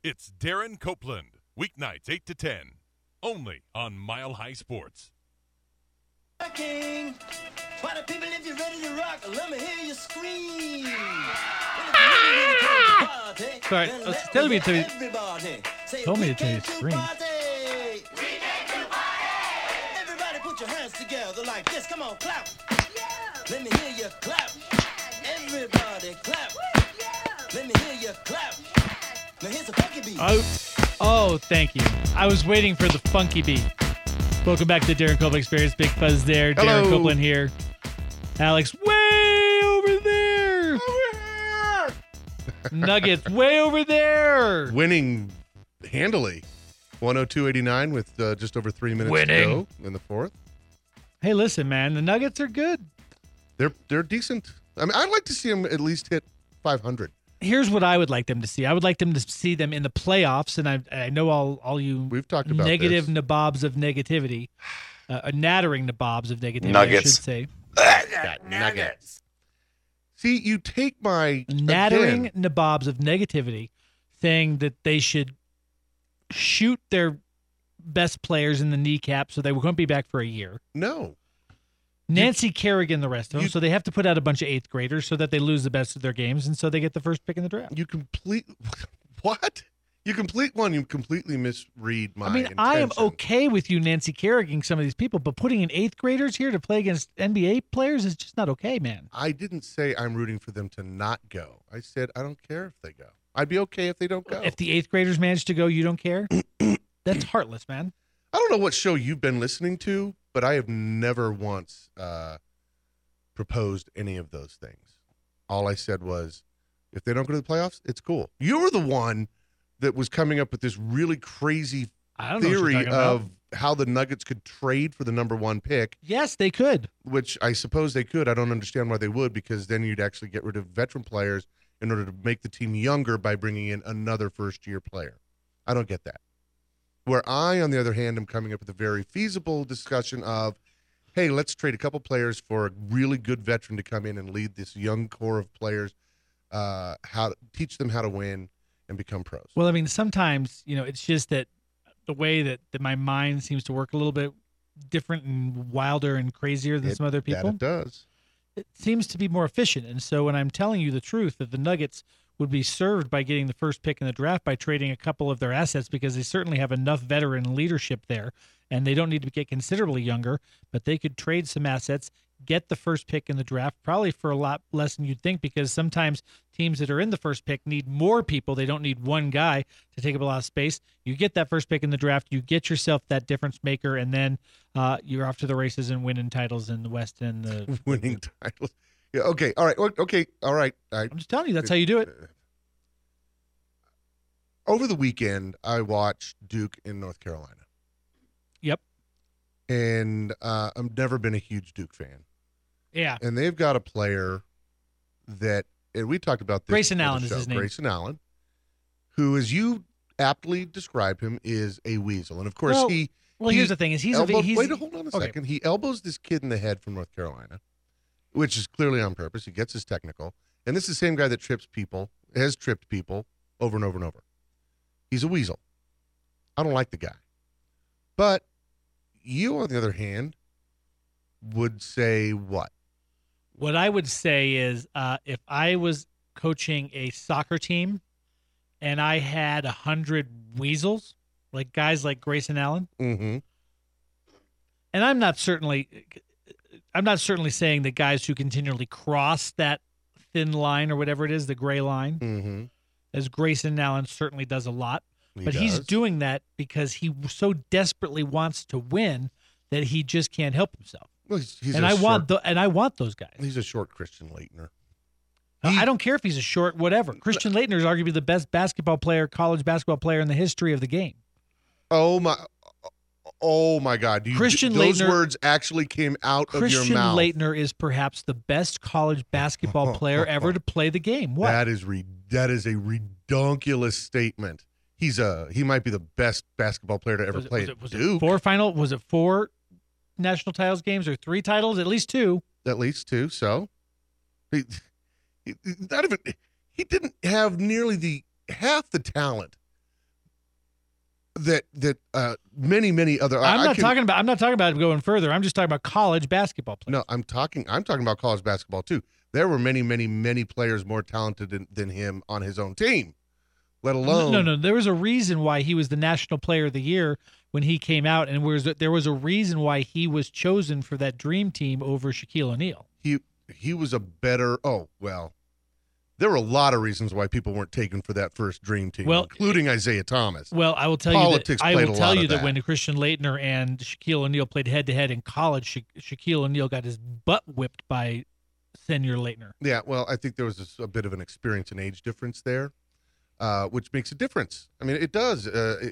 It's Darren Copeland, weeknights 8 to 10, only on Mile High Sports. King. Why the people, if you're ready to rock, let me hear you scream. Sorry, tell me to told me to tell you to scream. Everybody put your hands together like this. Come on, clap. Let me hear you clap. Everybody clap. Let me hear you clap. Now here's a funky beat. Oh, thank you. I was waiting for the funky beat. Welcome back to the Darren Copeland Experience. Big Fuzz there. Hello. Darren Copeland here. Alex, way over there. Nuggets, way over there. Winning handily. 102-89 with just over 3 minutes to go in the fourth. Hey, listen, man. The Nuggets are good. They're decent. I mean, I'd like to see them at least hit 500. Here's what I would like them to see. I would like them to see them in the playoffs, and I know all you We've talked about negative this. nabobs of negativity, nattering nabobs of negativity, Nuggets. I should say. Nuggets. See, you take my Nattering again, nabobs of negativity, saying that they should shoot their best players in the kneecap so they won't be back for a year. No. Nancy Kerrigan, the rest of them. you- So they have to put out a bunch of eighth graders so that they lose the best of their games, and so they get the first pick in the draft. You complete what? You completely misread my I mean, I am intention. okay with you, Nancy Kerrigan, some of these people, but putting in eighth graders here to play against NBA players is just not okay, man. I didn't say I'm rooting for them to not go. I said I don't care if they go. I'd be okay if they don't go. If the eighth graders manage to go, you don't care? That's heartless, man. I don't know what show you've been listening to, but I have never once proposed any of those things. All I said was, if they don't go to the playoffs, it's cool. You were the one that was coming up with this really crazy I don't know what you're theory talking about. of how the Nuggets could trade for the number one pick, Yes, they could. which I suppose they could. I don't understand why they would, because then you'd actually get rid of veteran players in order to make the team younger by bringing in another first-year player. I don't get that. Where I, on the other hand, am coming up with a very feasible discussion of, hey, let's trade a couple players for a really good veteran to come in and lead this young core of players, how to teach them how to win and become pros. Well, I mean, sometimes, it's just that the way that my mind seems to work a little bit different and wilder and crazier than some other people. That it does. It seems to be more efficient. And so when I'm telling you the truth that the Nuggets would be served by getting the first pick in the draft by trading a couple of their assets, because they certainly have enough veteran leadership there, and they don't need to get considerably younger, but they could trade some assets, get the first pick in the draft, probably for a lot less than you'd think, because sometimes teams that are in the first pick need more people. They don't need one guy to take up a lot of space. You get that first pick in the draft, you get yourself that difference maker, and then you're off to the races and winning titles in the West and the Winning titles. Yeah. Okay. All right. Okay. All right. I'm just telling you, that's how you do it. Over the weekend, I watched Duke in North Carolina. Yep. And I've never been a huge Duke fan. Yeah. And they've got a player that, and we talked about this. Grayson before the Allen is show, his name. Grayson Allen, who, as you aptly describe him, is a weasel. And of course, Well, here's the thing: is he's wait, hold on a okay. second. He elbows this kid in the head from North Carolina, which is clearly on purpose. He gets his technical. And this is the same guy that has tripped people over and over and over. He's a weasel. I don't like the guy. But you, on the other hand, would say what? What I would say is, if I was coaching a soccer team and I had 100 weasels, like guys like Grayson Allen, Mm-hmm. and I'm not certainly saying that guys who continually cross that thin line or whatever it is, the gray line, Mm-hmm. as Grayson Allen certainly does a lot, but does. he's doing that because he so desperately wants to win that he just can't help himself. Well, he's And a I short, want those guys. He's a short Christian Leitner. I don't care if he's a short, whatever. Christian Leitner is arguably the best college basketball player in the history of the game. Oh my God! Christian those Leitner- words actually came out of your Christian mouth. Leitner is perhaps the best college basketball player ever to play the game. What? That is a redonkulous statement. He might be the best basketball player to ever play at Duke. Was it four national titles games or 3 titles? At least 2. At least 2. So he didn't have nearly half the talent that many other. I'm not talking about going further. I'm just talking about college basketball players. No, I'm talking about college basketball too. There were many players more talented than him on his own team. Let alone No. There was a reason why he was the National Player of the Year when he came out, and there was a reason why he was chosen for that dream team over Shaquille O'Neal. He was a better. Oh well, there were a lot of reasons why people weren't taken for that first dream team, including Isaiah Thomas. Well, I will tell Politics you that played a lot of that. when Christian Laettner and Shaquille O'Neal played head-to-head in college, Shaquille O'Neal got his butt whipped by Senior Laettner. Yeah, well, I think there was a bit of an experience and age difference there, which makes a difference. I mean, it does.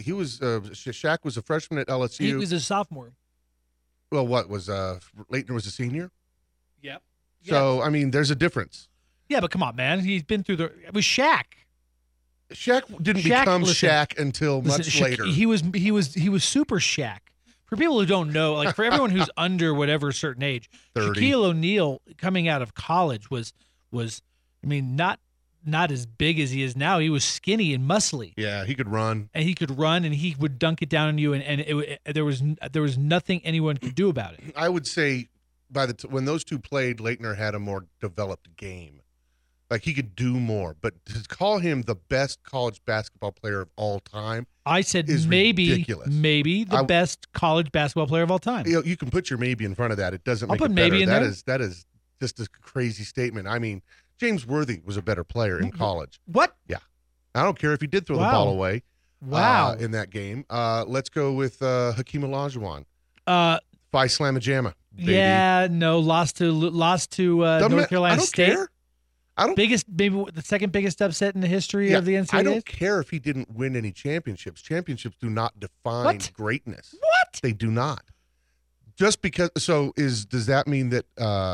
Shaq was a freshman at LSU. He was a sophomore. Well, what was Laettner was a senior? Yep. So, I mean, there's a difference. Yeah, but come on, man. He's been through it was Shaq. Shaq didn't become Shaq until much later. He was super Shaq. For people who don't know, like for everyone who's under whatever certain age, 30. Shaquille O'Neal coming out of college was I mean, not as big as he is now. He was skinny and muscly. Yeah, he could run. And he would dunk it down on you, and there was nothing anyone could do about it. I would say when those two played, Laettner had a more developed game. Like he could do more, but to call him the best college basketball player of all time, I said is ridiculous. maybe the best college basketball player of all time. You can put your maybe in front of that. It doesn't make put it better. maybe in there. That is just a crazy statement. I mean, James Worthy was a better player in college. What? Yeah, I don't care if he did throw the ball away. Wow. In that game, let's go with Hakeem Olajuwon. Phi Slamma Jamma. Baby. Yeah, no, lost to North Carolina State. Care. I don't. Maybe the second biggest upset in the history of the NCAA. I don't care if he didn't win any championships. Championships do not define greatness. What? They do not. Just because. So does that mean that?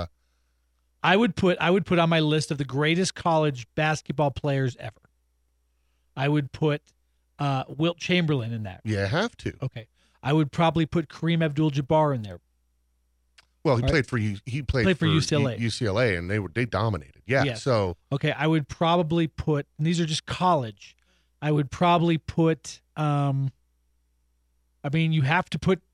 I would put on my list of the greatest college basketball players ever. I would put Wilt Chamberlain in that. You have to. Okay. I would probably put Kareem Abdul-Jabbar in there. Well, he played for UCLA. UCLA, and they dominated. Yeah. Yes. So okay, I would probably put. And these are just college. I would probably put. I mean, you have to put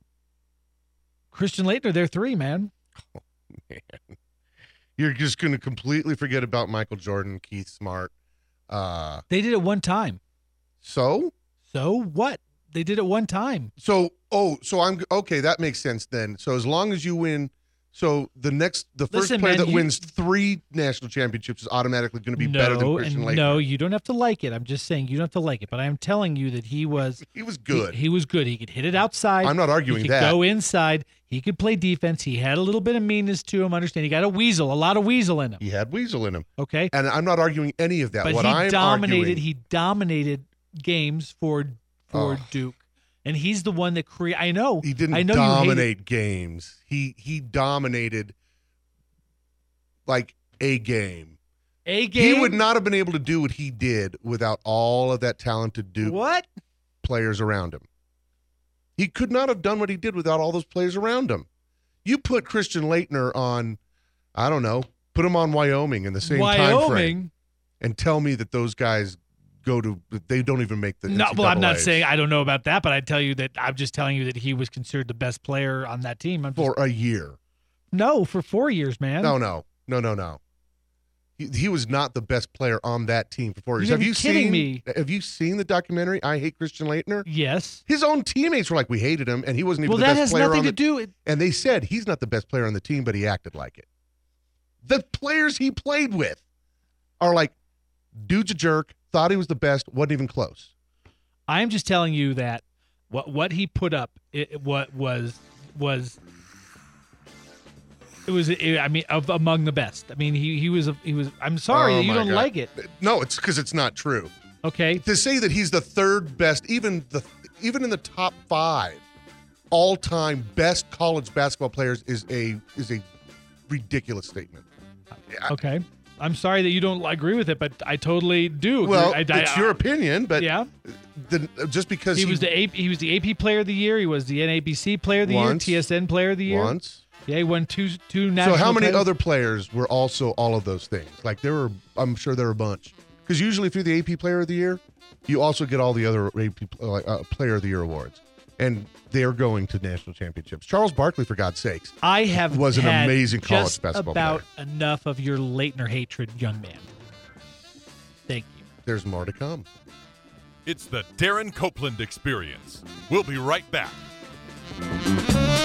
Christian Laettner there 3, man. Oh, man. You're just going to completely forget about Michael Jordan, Keith Smart. They did it one time. So what? They did it one time. So I'm okay. That makes sense then. So as long as you win, the first player that wins 3 national championships is automatically going to be better than Christian Laettner. No, you don't have to like it. I'm just saying you don't have to like it. But I am telling you that he was good. He was good. He could hit it outside. I'm not arguing he could go inside. He could play defense. He had a little bit of meanness to him. Understand? He got a lot of weasel in him. He had weasel in him. Okay. And I'm not arguing any of that. But he dominated games for Duke. And he's the one that created. I know he didn't dominate games. He dominated like a game. He would not have been able to do what he did without all of that talented Duke players around him. He could not have done what he did without all those players around him. You put Christian Laettner on, I don't know, put him on Wyoming in the same time frame, and tell me that those guys they don't even make the NCAAs. Well, I'm not saying I don't know about that, but I'm just telling you that he was considered the best player on that team. For a year. No, for 4 years, man. No. He was not the best player on that team for 4 years. Have you kidding me? Have you seen the documentary, I Hate Christian Laettner? Yes. His own teammates were like, we hated him, and he wasn't even the that best has player nothing on to do. And they said he's not the best player on the team, but he acted like it. The players he played with are like, dude's a jerk, thought he was the best, wasn't even close. I'm just telling you that what he put up, among the best. I mean, he was. I'm sorry that you don't like it. No, it's because it's not true. Okay. To say that he's the third best, even in the top 5 all-time best college basketball players is a ridiculous statement. Okay. I'm sorry that you don't agree with it, but I totally do agree. Well, it's your opinion, but yeah. Just because he was the AP Player of the Year, he was the NABC Player of the Year, TSN Player of the Year. Once. Yeah, he won two national. So how many titles. other players were also all of those things? Like I'm sure there were a bunch. Because usually if you're the AP Player of the Year, you also get all the other Player of the Year awards. And they're going to national championships. Charles Barkley, for God's sakes, I have was an had amazing college just basketball about player. enough of your Leitner hatred, young man. Thank you. There's more to come. It's the Darren Copeland Experience. We'll be right back.